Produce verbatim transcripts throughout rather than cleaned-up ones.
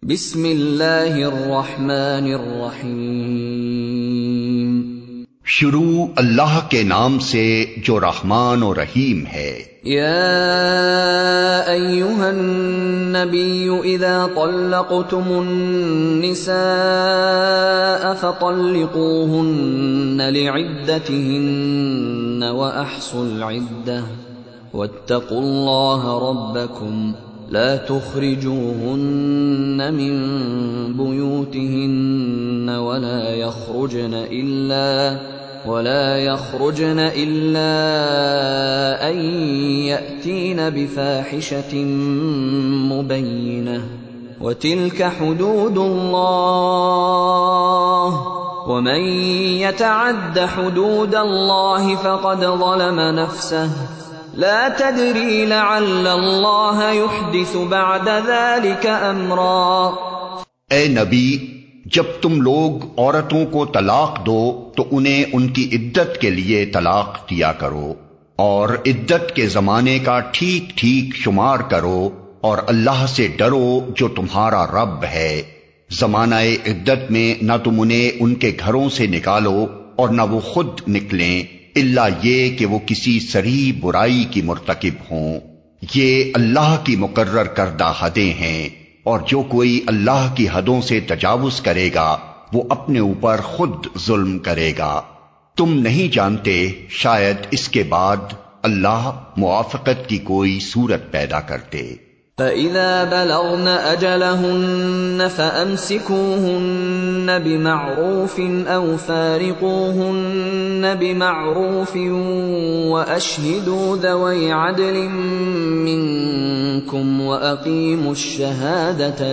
بسم اللہ الرحمن الرحیم۔ شروع اللہ کے نام سے جو رحمان و رحیم ہے۔ یا ایھا النبی اذا طلقتم النساء فطلقوهن لعدتهن واحصوا العدة واتقوا الله ربكم لا تخرجوهن من بيوتهن ولا يخرجن إلا ولا يخرجن إلا أن يأتين بفاحشة مبينة وتلك حدود الله ومن يتعد حدود الله فقد ظلم نفسه لا تدری لعل اللہ یحدث بعد ذلك امرا۔ اے نبی، جب تم لوگ عورتوں کو طلاق دو تو انہیں ان کی عدت کے لیے طلاق دیا کرو اور عدت کے زمانے کا ٹھیک ٹھیک شمار کرو اور اللہ سے ڈرو جو تمہارا رب ہے۔ زمانہ عدت میں نہ تم انہیں ان کے گھروں سے نکالو اور نہ وہ خود نکلیں الا یہ کہ وہ کسی صریح برائی کی مرتکب ہوں۔ یہ اللہ کی مقرر کردہ حدیں ہیں، اور جو کوئی اللہ کی حدوں سے تجاوز کرے گا وہ اپنے اوپر خود ظلم کرے گا۔ تم نہیں جانتے شاید اس کے بعد اللہ موافقت کی کوئی صورت پیدا کر دے۔ فَإِذَا بَلَغْنَ أَجَلَهُنَّ فَأَمْسِكُوهُنَّ بِمَعْرُوفٍ أَوْ فَارِقُوهُنَّ بِمَعْرُوفٍ وَأَشْهِدُوا ذَوَيْ عَدْلٍ مِّنكُمْ وَأَقِيمُوا الشَّهَادَةَ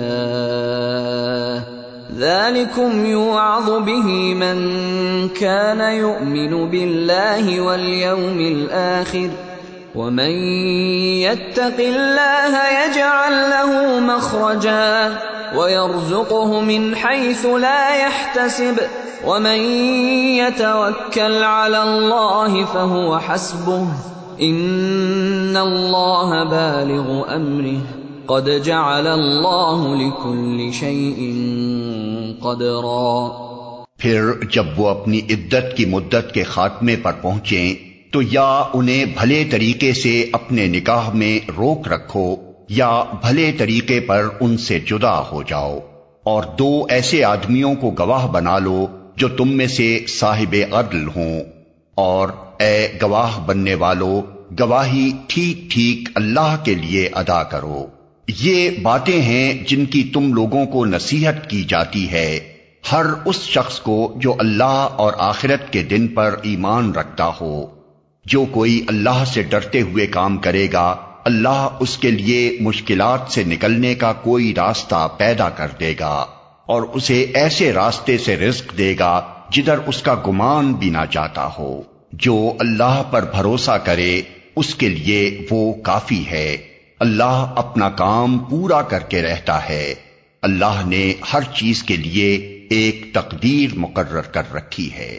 لِلَّهِ ذَلِكُمْ يُوعَظُ بِهِ مَن كَانَ يُؤْمِنُ بِاللَّهِ وَالْيَوْمِ الْآخِرِ وَمَن يَتَّقِ اللَّهَ يَجْعَل لَّهُ مَخْرَجًا وَيَرْزُقْهُ مِنْ حَيْثُ لَا يَحْتَسِبُ وَمَن يَتَوَكَّلْ عَلَى اللَّهِ فَهُوَ حَسْبُهُ إِنَّ اللَّهَ بَالِغُ أَمْرِهِ قَدْ جَعَلَ اللَّهُ لِكُلِّ شَيْءٍ قَدْرًا۔ پھر جب وہ اپنی عدت کی مدت کے خاتمے پر پہنچیں تو یا انہیں بھلے طریقے سے اپنے نکاح میں روک رکھو یا بھلے طریقے پر ان سے جدا ہو جاؤ، اور دو ایسے آدمیوں کو گواہ بنا لو جو تم میں سے صاحب عدل ہوں، اور اے گواہ بننے والو گواہی ٹھیک ٹھیک اللہ کے لیے ادا کرو۔ یہ باتیں ہیں جن کی تم لوگوں کو نصیحت کی جاتی ہے ہر اس شخص کو جو اللہ اور آخرت کے دن پر ایمان رکھتا ہو۔ جو کوئی اللہ سے ڈرتے ہوئے کام کرے گا اللہ اس کے لیے مشکلات سے نکلنے کا کوئی راستہ پیدا کر دے گا اور اسے ایسے راستے سے رزق دے گا جدھر اس کا گمان بھی نہ جاتا ہو۔ جو اللہ پر بھروسہ کرے اس کے لیے وہ کافی ہے۔ اللہ اپنا کام پورا کر کے رہتا ہے۔ اللہ نے ہر چیز کے لیے ایک تقدیر مقرر کر رکھی ہے۔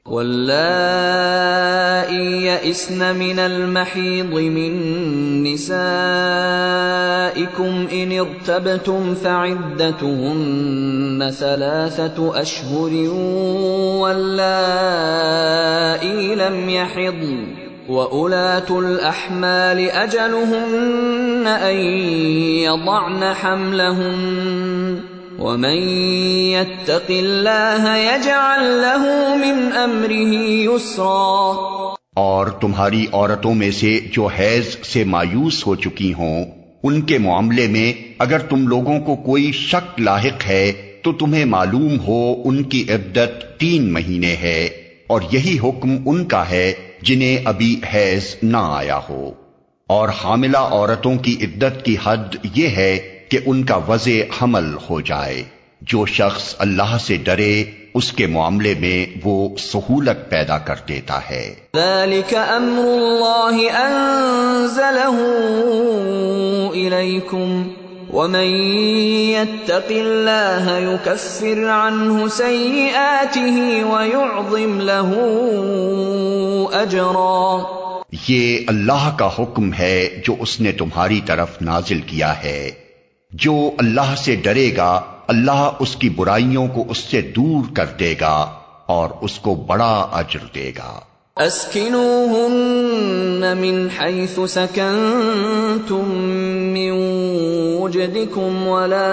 واللائي يئسن من المحيض من نسائكم إن ارتبتم فعدتهن ثلاثة أشهر واللائي لم يحضن وأولاة الأحمال أجلهن أن يضعن حملهن وَمَن يَتَّقِ اللَّهَ يَجْعَل لَّهُ مِنْ أَمْرِهِ يُسْرًا۔ اور تمہاری عورتوں میں سے جو حیض سے مایوس ہو چکی ہوں ان کے معاملے میں اگر تم لوگوں کو کوئی شک لاحق ہے تو تمہیں معلوم ہو ان کی عدت تین مہینے ہے، اور یہی حکم ان کا ہے جنہیں ابھی حیض نہ آیا ہو۔ اور حاملہ عورتوں کی عدت کی حد یہ ہے کہ ان کا وضع حمل ہو جائے۔ جو شخص اللہ سے ڈرے اس کے معاملے میں وہ سہولت پیدا کر دیتا ہے۔ ذَلِكَ أَمْرُ اللَّهِ أَنزَلَهُ إِلَيْكُمْ وَمَن يَتَّقِ اللَّهَ يُكَفِّرْ عَنْهُ سَيِّئَاتِهِ وَيُعْظِمْ لَهُ أَجْرًا۔ یہ اللہ کا حکم ہے جو اس نے تمہاری طرف نازل کیا ہے۔ جو اللہ سے ڈرے گا اللہ اس کی برائیوں کو اس سے دور کر دے گا اور اس کو بڑا اجر دے گا۔ اسکنوہن من حیث سکنتم من وجدکم ولا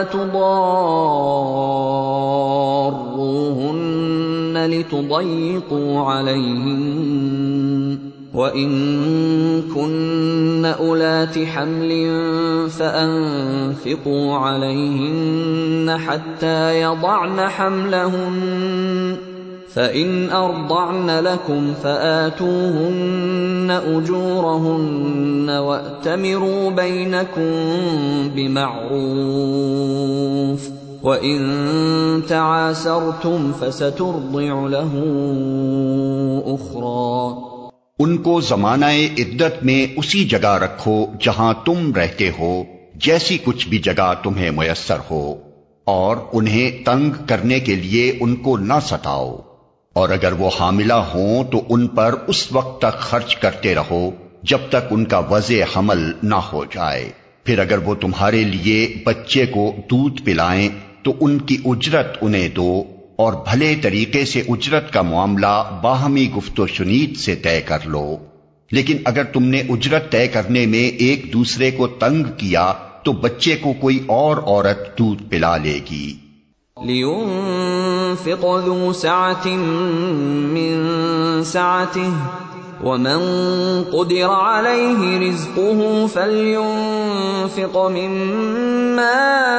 تضاروہن لتضیقوا علیہن وَإِن كُنَّ أُولَاتِ حَمْلٍ فَأَنفِقُوا عَلَيْهِنَّ حَتَّى يَضَعْنَ حَمْلَهُنَّ فَإِنْ أَرْضَعْنَ لَكُمْ فَآتُوهُنَّ أُجُورَهُنَّ وَأْتَمِرُوا بَيْنَكُمْ بِمَعْرُوفٍ وَإِن تَعَاسَرْتُمْ فَسَتُرْضِعُ لَهُ أُخْرَى۔ ان کو زمانہ عدت میں اسی جگہ رکھو جہاں تم رہتے ہو جیسی کچھ بھی جگہ تمہیں میسر ہو، اور انہیں تنگ کرنے کے لیے ان کو نہ ستاؤ، اور اگر وہ حاملہ ہوں تو ان پر اس وقت تک خرچ کرتے رہو جب تک ان کا وضع حمل نہ ہو جائے۔ پھر اگر وہ تمہارے لیے بچے کو دودھ پلائیں تو ان کی اجرت انہیں دو، اور بھلے طریقے سے اجرت کا معاملہ باہمی گفت و شنید سے طے کر لو، لیکن اگر تم نے اجرت طے کرنے میں ایک دوسرے کو تنگ کیا تو بچے کو کوئی اور عورت دودھ پلا لے گی۔ لِيُنفِقْ ذُو سَعَةٍ مِّن سَعَتِهِ وَمَن قُدِرَ عَلَيْهِ رِزْقُهُ فَلْيُنفِقْ مِمَّا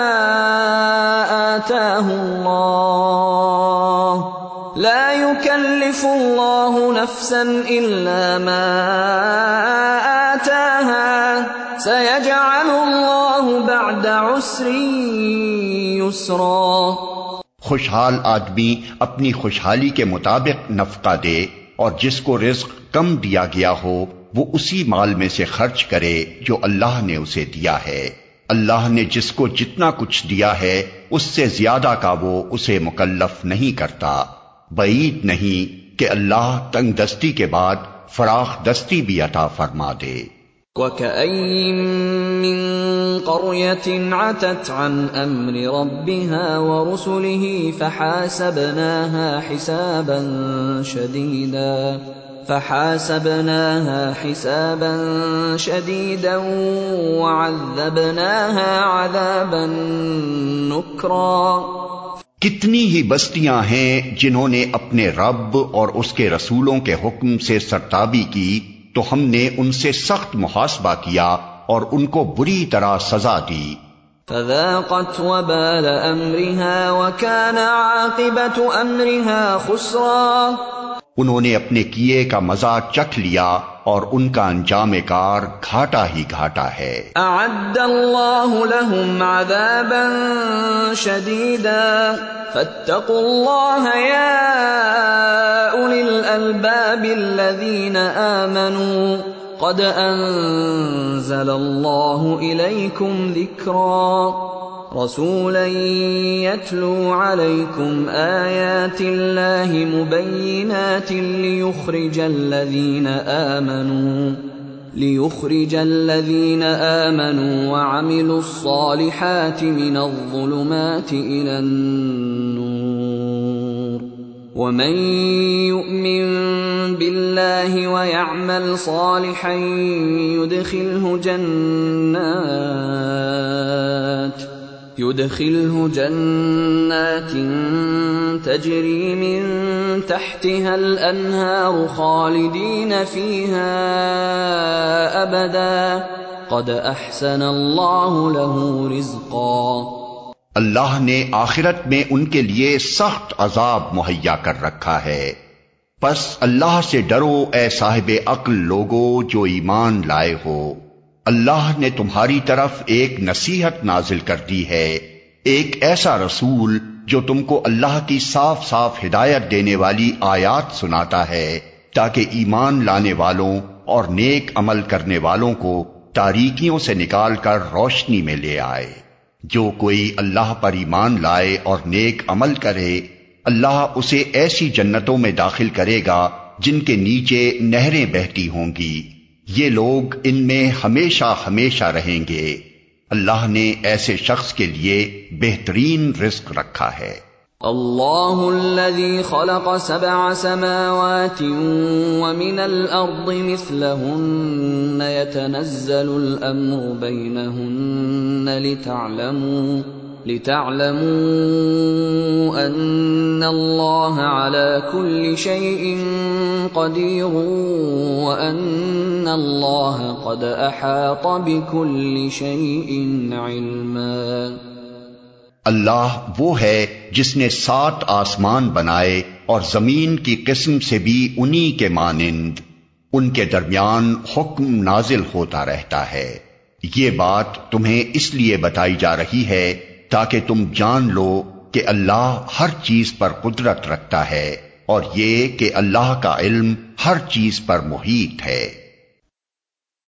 آتَاهُ اللَّهُ لَا يُكَلِّفُ اللَّهُ نَفْسًا إِلَّا مَا آتَاهَا سَيَجْعَلُ اللَّهُ بَعْدَ عُسْرٍ يُسْرًا۔ خوشحال آدمی اپنی خوشحالی کے مطابق نفقہ دے، اور جس کو رزق کم دیا گیا ہو وہ اسی مال میں سے خرچ کرے جو اللہ نے اسے دیا ہے۔ اللہ نے جس کو جتنا کچھ دیا ہے اس سے زیادہ کا وہ اسے مکلف نہیں کرتا۔ بعید نہیں کہ اللہ تنگ دستی کے بعد فراخ دستی بھی عطا فرما دے۔ وَكَأَيِّن مِّن قَرْيَةٍ عَتَتْ عَنْ أَمْرِ رَبِّهَا وَرُسُلِهِ فَحَاسَبْنَاهَا حِسَابًا شَدِيدًا فَحَاسَبْنَاهَا حِسَابًا شَدِيدًا وَعَذَّبْنَاهَا عَذَابًا نُكْرًا۔ کتنی ہی بستیاں ہیں جنہوں نے اپنے رب اور اس کے رسولوں کے حکم سے سرتابی کی تو ہم نے ان سے سخت محاسبہ کیا اور ان کو بری طرح سزا دی۔ فذاقت وبال امرها وكان عاقبة امرها خسرا۔ انہوں نے اپنے کیے کا مزہ چکھ لیا اور ان کا انجام کار گھاٹا ہی گھاٹا ہے۔ اعد اللہ لهم عذابا شدیدا فاتقوا اللہ یا اولی الالباب الذین آمنوا قد انزل اللہ الیکم ذکرا رسولا يتلو عليكم آيات الله مبينات ليخرج الذين آمنوا ليخرج الذين آمنوا وعملوا الصالحات من الظلمات إلى النور ومن يؤمن بالله ويعمل صالحا يدخله جنات يدخله جنات تجري من تحتها الأنهار خالدين فيها أبدا قد أحسن الله له رزقا۔ اللہ نے آخرت میں ان کے لیے سخت عذاب مہیا کر رکھا ہے، پس اللہ سے ڈرو اے صاحب عقل لوگو جو ایمان لائے ہو۔ اللہ نے تمہاری طرف ایک نصیحت نازل کر دی ہے، ایک ایسا رسول جو تم کو اللہ کی صاف صاف ہدایت دینے والی آیات سناتا ہے تاکہ ایمان لانے والوں اور نیک عمل کرنے والوں کو تاریکیوں سے نکال کر روشنی میں لے آئے۔ جو کوئی اللہ پر ایمان لائے اور نیک عمل کرے اللہ اسے ایسی جنتوں میں داخل کرے گا جن کے نیچے نہریں بہتی ہوں گی، یہ لوگ ان میں ہمیشہ ہمیشہ رہیں گے، اللہ نے ایسے شخص کے لیے بہترین رزق رکھا ہے۔ اللہ الذي خلق سبع سماوات ومن الأرض مثلهن يتنزل الأمر بينهن لتعلموا لتعلموا أن الله على كل شيء قدير وأن الله قد أحاط بكل شيء علما۔ اللہ وہ ہے جس نے سات آسمان بنائے اور زمین کی قسم سے بھی انہی کے مانند، ان کے درمیان حکم نازل ہوتا رہتا ہے۔ یہ بات تمہیں اس لیے بتائی جا رہی ہے تاکہ تم جان لو کہ اللہ ہر چیز پر قدرت رکھتا ہے اور یہ کہ اللہ کا علم ہر چیز پر محیط ہے۔